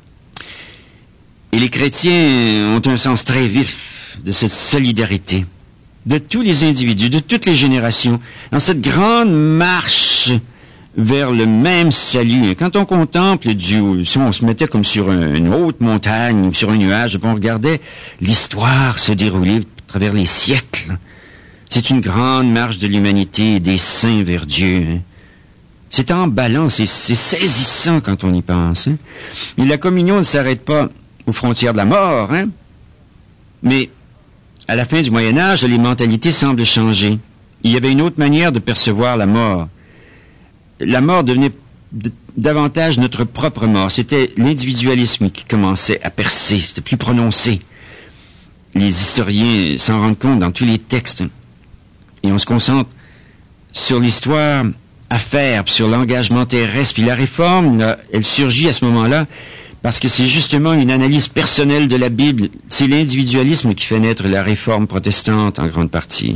S1: Et les chrétiens ont un sens très vif de cette solidarité, de tous les individus, de toutes les générations, dans cette grande marche vers le même salut. Quand on contemple Dieu, si on se mettait comme sur une haute montagne ou sur un nuage, on regardait l'histoire se dérouler à travers les siècles. C'est une grande marche de l'humanité et des saints vers Dieu. C'est emballant, c'est, c'est saisissant quand on y pense. Hein? Et la communion ne s'arrête pas aux frontières de la mort, hein? Mais à la fin du Moyen-Âge, les mentalités semblent changer. Il y avait une autre manière de percevoir la mort. La mort devenait d- davantage notre propre mort. C'était l'individualisme qui commençait à percer, c'était plus prononcé. Les historiens s'en rendent compte dans tous les textes. Et on se concentre sur l'histoire à faire, sur l'engagement terrestre. Puis la réforme, là, elle surgit à ce moment-là parce que c'est justement une analyse personnelle de la Bible. C'est l'individualisme qui fait naître la réforme protestante en grande partie.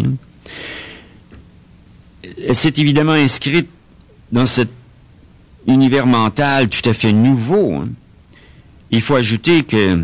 S1: Elle s'est évidemment inscrite dans cet univers mental tout à fait nouveau. Il faut ajouter que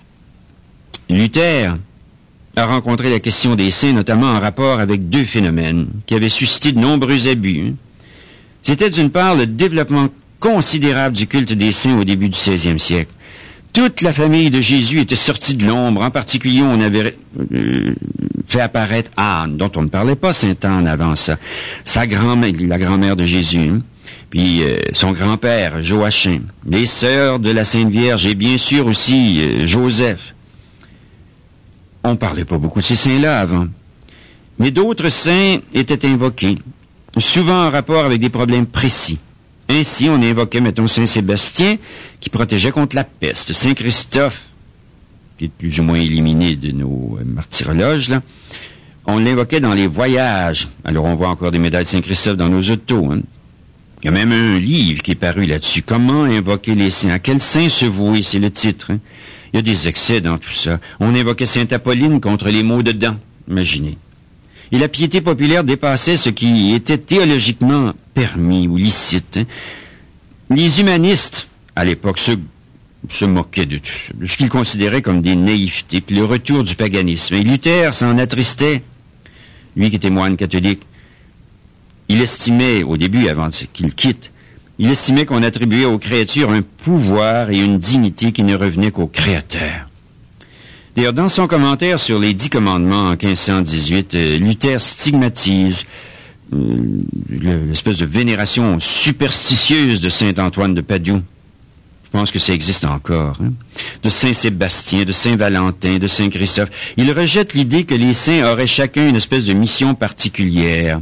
S1: Luther a rencontré la question des saints, notamment en rapport avec deux phénomènes qui avaient suscité de nombreux abus. C'était d'une part le développement considérable du culte des saints au début du seizième siècle. Toute la famille de Jésus était sortie de l'ombre. En particulier, on avait euh, fait apparaître Anne, dont on ne parlait pas Sainte Anne avant ça. Sa grand-mère, la grand-mère de Jésus, hein? Puis euh, son grand-père, Joachim, les sœurs de la Sainte Vierge et bien sûr aussi euh, Joseph. On ne parlait pas beaucoup de ces saints-là avant. Mais d'autres saints étaient invoqués, souvent en rapport avec des problèmes précis. Ainsi, on invoquait, mettons, Saint Sébastien, qui protégeait contre la peste. Saint Christophe, qui est plus ou moins éliminé de nos euh, martyrologes, là, on l'invoquait dans les voyages. Alors, on voit encore des médailles de Saint Christophe dans nos autos. Hein. Il y a même un livre qui est paru là-dessus. Comment invoquer les saints? À quel saint se vouer? C'est le titre. Hein. Il y a des excès dans tout ça. On invoquait Sainte Apolline contre les maux de dents. Imaginez. Et la piété populaire dépassait ce qui était théologiquement permis ou licite. Hein. Les humanistes, à l'époque, se, se moquaient de tout ça, de ce qu'ils considéraient comme des naïvetés, puis le retour du paganisme. Et Luther s'en attristait, lui qui était moine catholique. Il estimait, au début, avant qu'il quitte, il estimait qu'on attribuait aux créatures un pouvoir et une dignité qui ne revenaient qu'au Créateur. D'ailleurs, dans son commentaire sur les dix commandements en quinze cent dix-huit, euh, Luther stigmatise euh, l'espèce de vénération superstitieuse de saint Antoine de Padoue. Je pense que ça existe encore. Hein? De saint Sébastien, de saint Valentin, de saint Christophe. Il rejette l'idée que les saints auraient chacun une espèce de mission particulière.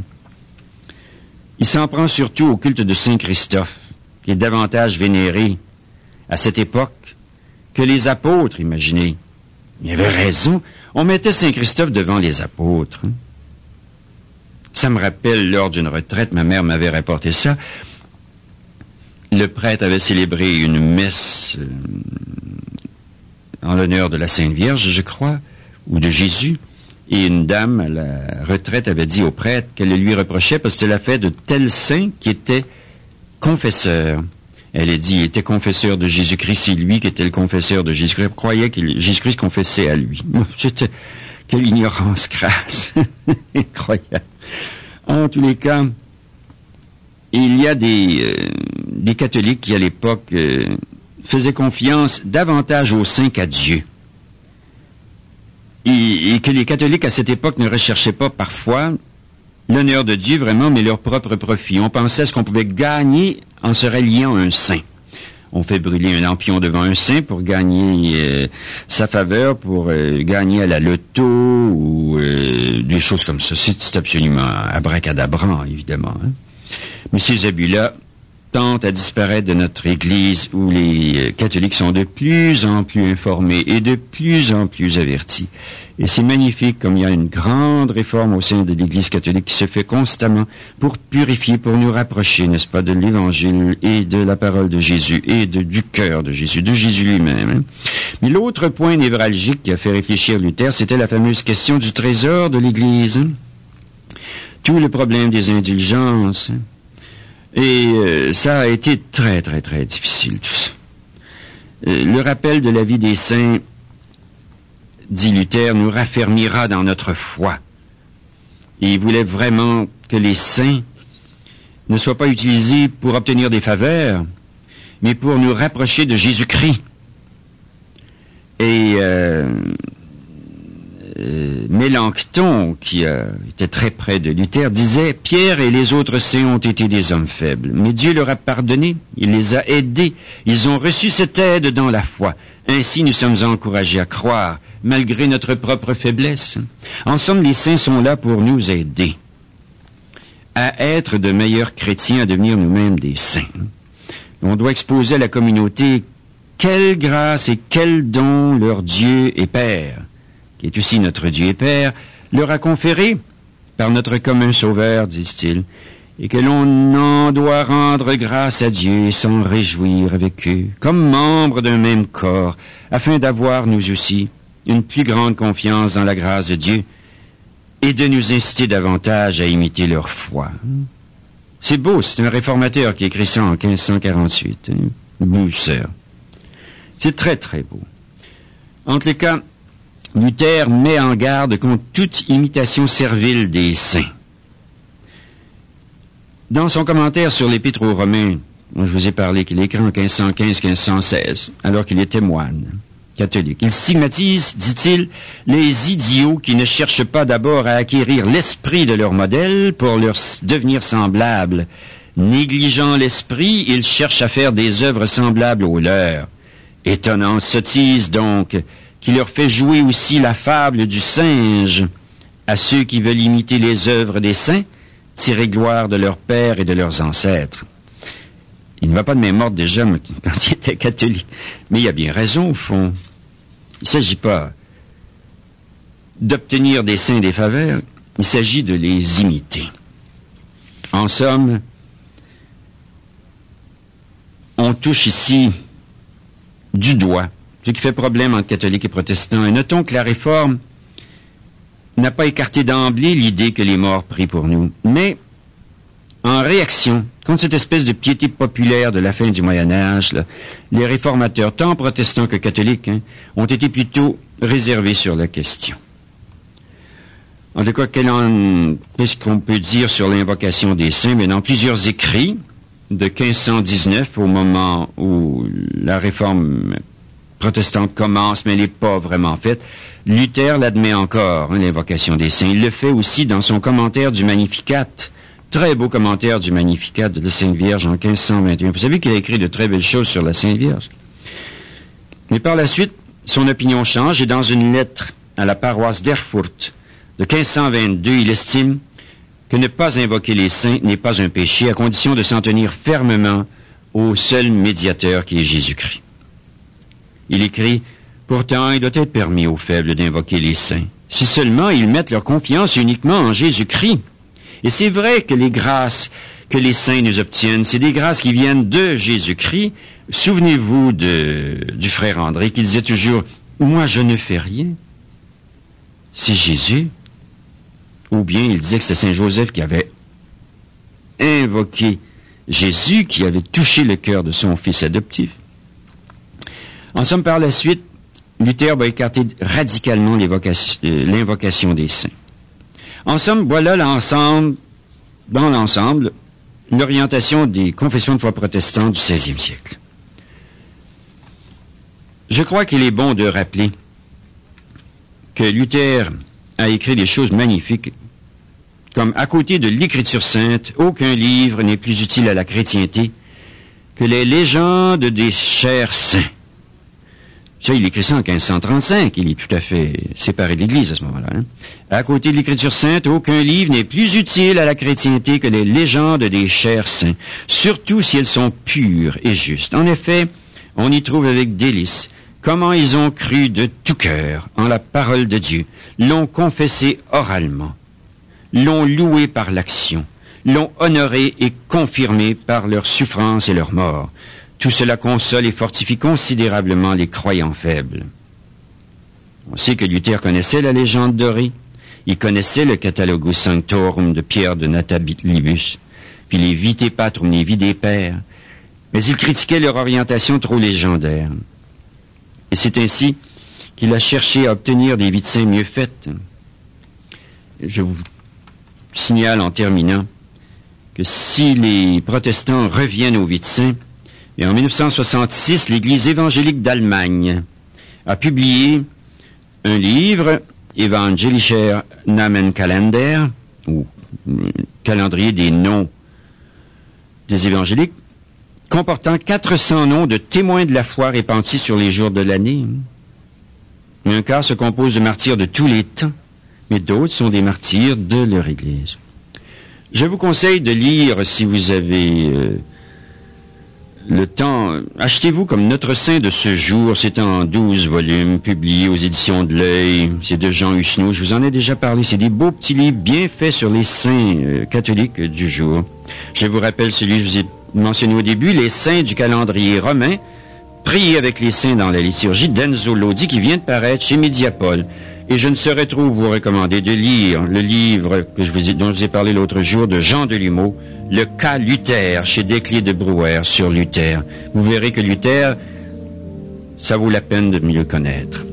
S1: Il s'en prend surtout au culte de saint Christophe, qui est davantage vénéré à cette époque que les apôtres, imaginez. Il avait raison. On mettait saint Christophe devant les apôtres. Ça me rappelle, lors d'une retraite, ma mère m'avait rapporté ça. Le prêtre avait célébré une messe euh, en l'honneur de la Sainte Vierge, je crois, ou de Jésus. Et une dame à la retraite avait dit au prêtre qu'elle le lui reprochait parce que c'était la fête de tel saint qui était confesseur. Elle a dit, il était confesseur de Jésus-Christ, c'est lui qui était le confesseur de Jésus-Christ. Elle croyait que Jésus-Christ confessait à lui. C'était, quelle ignorance crasse. Incroyable. En tous les cas, il y a des, euh, des catholiques qui, à l'époque, euh, faisaient confiance davantage aux saints qu'à Dieu. Et, et que les catholiques, à cette époque, ne recherchaient pas parfois l'honneur de Dieu vraiment, mais leur propre profit. On pensait à ce qu'on pouvait gagner en se reliant à un saint. On fait brûler un lampion devant un saint pour gagner euh, sa faveur, pour euh, gagner à la loto ou euh, des choses comme ça. C'est, c'est absolument abracadabrant, évidemment. Hein? Mais ces abus-là tendent à disparaître de notre Église où les catholiques sont de plus en plus informés et de plus en plus avertis. Et c'est magnifique comme il y a une grande réforme au sein de l'Église catholique qui se fait constamment pour purifier, pour nous rapprocher, n'est-ce pas, de l'Évangile et de la parole de Jésus et de, du cœur de Jésus, de Jésus lui-même. Hein. Mais l'autre point névralgique qui a fait réfléchir Luther, c'était la fameuse question du trésor de l'Église. Hein. Tout le problème des indulgences. Hein. Et euh, ça a été très, très, très difficile, tout ça. Euh, le rappel de la vie des saints, dit Luther, nous raffermira dans notre foi. Et il voulait vraiment que les saints ne soient pas utilisés pour obtenir des faveurs, mais pour nous rapprocher de Jésus-Christ. Et euh, euh, Mélenchon, qui euh, était très près de Luther, disait « Pierre et les autres saints ont été des hommes faibles, mais Dieu leur a pardonné, il les a aidés, ils ont reçu cette aide dans la foi. Ainsi, nous sommes encouragés à croire, malgré notre propre faiblesse. En somme, les saints sont là pour nous aider à être de meilleurs chrétiens, à devenir nous-mêmes des saints. On doit exposer à la communauté quelle grâce et quel don leur Dieu et Père, qui est aussi notre Dieu et Père, leur a conféré par notre commun Sauveur, disent-ils, et que l'on en doit rendre grâce à Dieu et s'en réjouir avec eux, comme membres d'un même corps, afin d'avoir, nous aussi, une plus grande confiance dans la grâce de Dieu et de nous inciter davantage à imiter leur foi. C'est beau, c'est un réformateur qui écrit ça en quinze cent quarante-huit, hein, Bucer. C'est très, très beau. En tous les cas, Luther met en garde contre toute imitation servile des saints. Dans son commentaire sur l'Épître aux Romains, dont je vous ai parlé, qu'il écrit en quinze cent quinze quinze cent seize, alors qu'il était moine catholique, il stigmatise, dit-il, les idiots qui ne cherchent pas d'abord à acquérir l'esprit de leur modèle pour leur devenir semblables. Négligeant l'esprit, ils cherchent à faire des œuvres semblables aux leurs. Étonnante sottise, donc, qui leur fait jouer aussi la fable du singe à ceux qui veulent imiter les œuvres des saints, tirer gloire de leurs pères et de leurs ancêtres. Il ne va pas de même ordre déjà quand il était catholique. Mais il a bien raison, au fond. Il ne s'agit pas d'obtenir des saints des faveurs, il s'agit de les imiter. En somme, on touche ici du doigt ce qui fait problème entre catholiques et protestants. Et notons que la Réforme n'a pas écarté d'emblée l'idée que les morts prient pour nous, mais en réaction contre cette espèce de piété populaire de la fin du Moyen Âge, là, les réformateurs, tant protestants que catholiques, hein, ont été plutôt réservés sur la question. En tout cas, qu'est-ce qu'on peut dire sur l'invocation des saints? Mais dans plusieurs écrits de quinze cent dix-neuf, au moment où la Réforme protestante commence, mais elle n'est pas vraiment faite, Luther l'admet encore, hein, l'invocation des saints. Il le fait aussi dans son commentaire du Magnificat, très beau commentaire du Magnificat de la Sainte Vierge en quinze cent vingt et un. Vous savez qu'il a écrit de très belles choses sur la Sainte Vierge. Mais par la suite, son opinion change et dans une lettre à la paroisse d'Erfurt de quinze cent vingt-deux, il estime que ne pas invoquer les saints n'est pas un péché, à condition de s'en tenir fermement au seul médiateur qui est Jésus-Christ. Il écrit « Pourtant, il doit être permis aux faibles d'invoquer les saints, si seulement ils mettent leur confiance uniquement en Jésus-Christ. » Et c'est vrai que les grâces que les saints nous obtiennent, c'est des grâces qui viennent de Jésus-Christ. Souvenez-vous de, du frère André qui disait toujours « Moi, je ne fais rien. C'est Jésus. » Ou bien il disait que c'est Saint Joseph qui avait invoqué Jésus, qui avait touché le cœur de son fils adoptif. En somme, par la suite, Luther va écarter radicalement l'invocation des saints. En somme, voilà l'ensemble, dans l'ensemble, l'orientation des confessions de foi protestantes du seizième siècle. Je crois qu'il est bon de rappeler que Luther a écrit des choses magnifiques, comme à côté de l'Écriture sainte, aucun livre n'est plus utile à la chrétienté que les légendes des chers saints. Ça, il écrit ça en quinze cent trente-cinq. Il est tout à fait séparé de l'Église à ce moment-là. Hein? À côté de l'Écriture sainte, aucun livre n'est plus utile à la chrétienté que les légendes des chers saints, surtout si elles sont pures et justes. En effet, on y trouve avec délice comment ils ont cru de tout cœur en la parole de Dieu, l'ont confessé oralement, l'ont loué par l'action, l'ont honoré et confirmé par leur souffrance et leur mort. Tout cela console et fortifie considérablement les croyants faibles. On sait que Luther connaissait la légende dorée. Il connaissait le Catalogus Sanctorum de Pierre de Natalius, puis les Vitae Patrum, les vies des pères. Mais il critiquait leur orientation trop légendaire. Et c'est ainsi qu'il a cherché à obtenir des vies de saints mieux faites. Je vous signale en terminant que si les protestants reviennent aux vies de saints, et en mille neuf cent soixante-six, l'Église évangélique d'Allemagne a publié un livre, Evangelischer Namenkalender, ou calendrier des noms des évangéliques, comportant quatre cents noms de témoins de la foi répartis sur les jours de l'année. Un quart se compose de martyrs de tous les temps, mais d'autres sont des martyrs de leur Église. Je vous conseille de lire, si vous avez euh, le temps, achetez-vous comme Notre Saint de ce jour, c'est en douze volumes, publié aux éditions de l'Œil, c'est de Jean Husneau, je vous en ai déjà parlé, c'est des beaux petits livres bien faits sur les saints euh, catholiques du jour. Je vous rappelle celui que je vous ai mentionné au début, les saints du calendrier romain, prier avec les saints dans la liturgie d'Enzo Lodi qui vient de paraître chez Mediapol. Et je ne saurais trop vous recommander de lire le livre que je vous ai, dont je vous ai parlé l'autre jour de Jean Delumeau, Le cas Luther, chez Desclés de Brouwer sur Luther. Vous verrez que Luther, ça vaut la peine de mieux le connaître.